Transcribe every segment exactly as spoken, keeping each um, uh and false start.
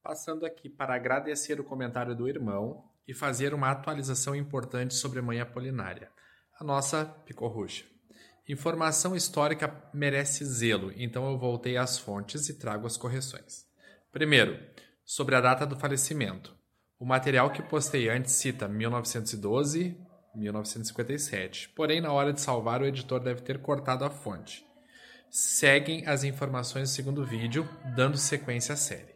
Passando aqui para agradecer o comentário do irmão e fazer uma atualização importante sobre Mãe Apolinária, a nossa picorrucha. Informação histórica merece zelo, então eu voltei às fontes e trago as correções. Primeiro, sobre a data do falecimento. O material que postei antes cita mil novecentos e doze, mil novecentos e cinquenta e sete, porém na hora de salvar o editor deve ter cortado a fonte. Seguem as informações do segundo vídeo, dando sequência à série.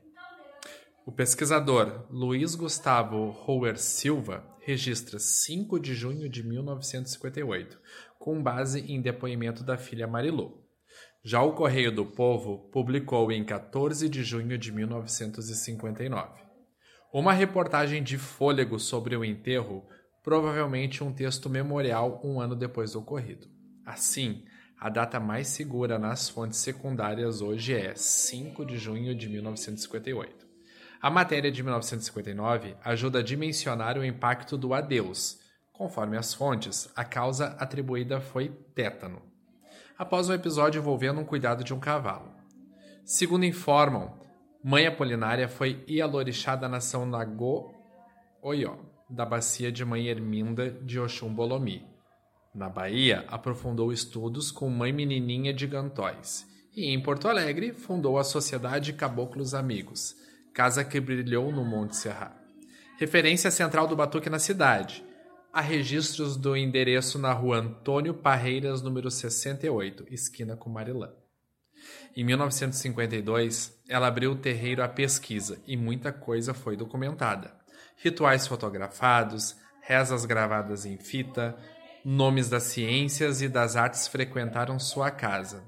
O pesquisador Luiz Gustavo Roer Silva registra cinco de junho de mil novecentos e cinquenta e oito, com base em depoimento da filha Marilô. Já o Correio do Povo publicou em quatorze de junho de mil novecentos e cinquenta e nove. Uma reportagem de Fôlego sobre o enterro, provavelmente um texto memorial um ano depois do ocorrido. Assim, a data mais segura nas fontes secundárias hoje é cinco de junho de mil novecentos e cinquenta e oito. A matéria de mil novecentos e cinquenta e nove ajuda a dimensionar o impacto do adeus. Conforme as fontes, a causa atribuída foi tétano, após um episódio envolvendo um cuidado de um cavalo. Segundo informam, Mãe Apolinária foi ialorixá na São Nago-Oió, da bacia de Mãe Erminda de Oxum-Bolomi. Na Bahia, aprofundou estudos com Mãe Menininha de Gantóis. E em Porto Alegre, fundou a Sociedade Caboclos Amigos, casa que brilhou no Monte Serra. Referência central do batuque na cidade. Há registros do endereço na rua Antônio Parreiras, número sessenta e oito, esquina com Marilã. Em mil novecentos e cinquenta e dois, ela abriu o terreiro à pesquisa e muita coisa foi documentada. Rituais fotografados, rezas gravadas em fita, nomes das ciências e das artes frequentaram sua casa.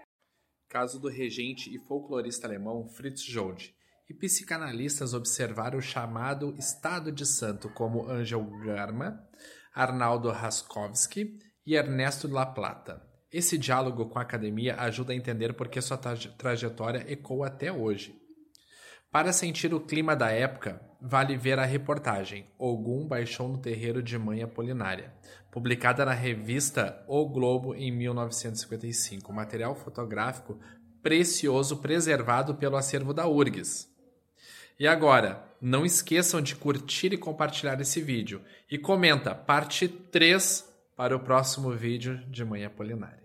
Caso do regente e folclorista alemão Fritz Jold, e psicanalistas observaram o chamado estado de santo como Angel Garma, Arnaldo Raskowski e Ernesto La Plata. Esse diálogo com a academia ajuda a entender por que sua trajetória ecoa até hoje. Para sentir o clima da época, vale ver a reportagem Ogum baixou no terreiro de Mãe Apolinária, publicada na revista O Globo em mil novecentos e cinquenta e cinco, material fotográfico precioso preservado pelo acervo da U R G S. E agora, não esqueçam de curtir e compartilhar esse vídeo. E comenta parte três para o próximo vídeo de Mãe Apolinária.